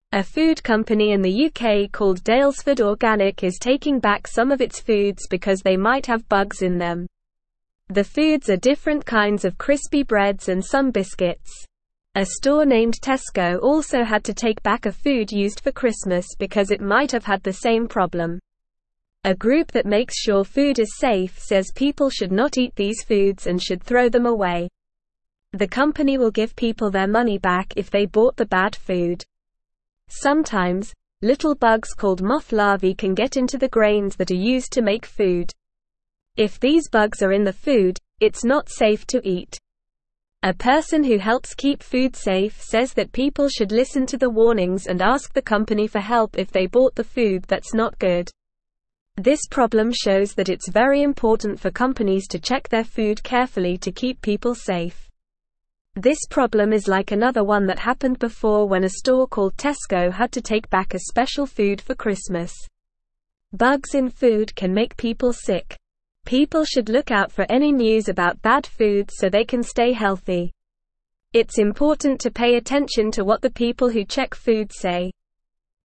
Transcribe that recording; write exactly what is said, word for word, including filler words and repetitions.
A food company in the U K called Daylesford Organic is taking back some of its foods because they might have bugs in them. The foods are different kinds of crispy breads and some biscuits. A store named Tesco also had to take back a food used for Christmas because it might have had the same problem. A group that makes sure food is safe says people should not eat these foods and should throw them away. The company will give people their money back if they bought the bad food. Sometimes, little bugs called moth larvae can get into the grains that are used to make food. If these bugs are in the food, it's not safe to eat. A person who helps keep food safe says that people should listen to the warnings and ask the company for help if they bought the food that's not good. This problem shows that it's very important for companies to check their food carefully to keep people safe. This problem is like another one that happened before when a store called Tesco had to take back a special food for Christmas. Bugs in food can make people sick. People should look out for any news about bad food so they can stay healthy. It's important to pay attention to what the people who check food say.